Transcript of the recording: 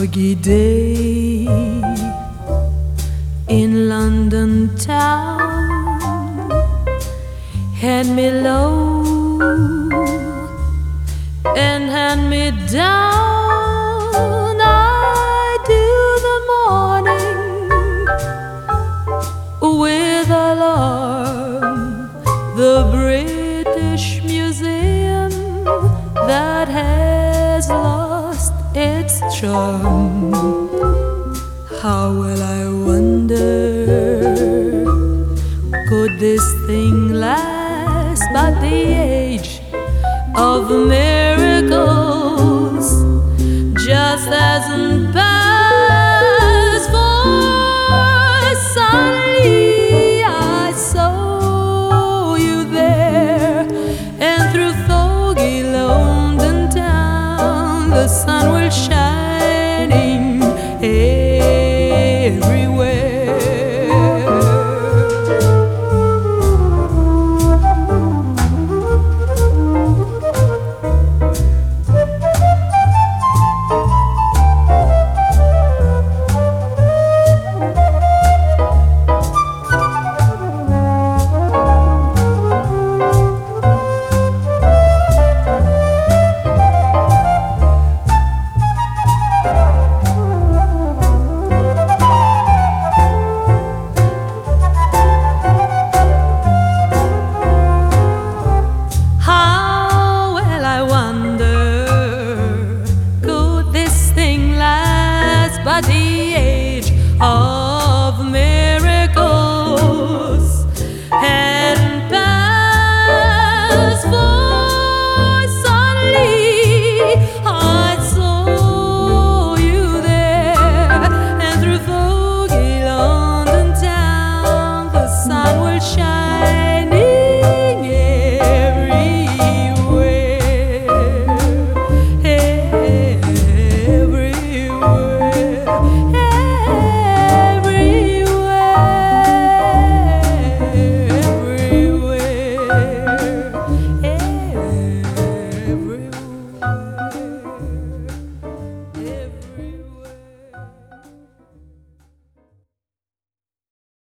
foggy day in London town, hand me low and hand me down. I do the morning with alarm, the British Museum that has lost its charm. How will I wonder, could this thing last but the age of Mary?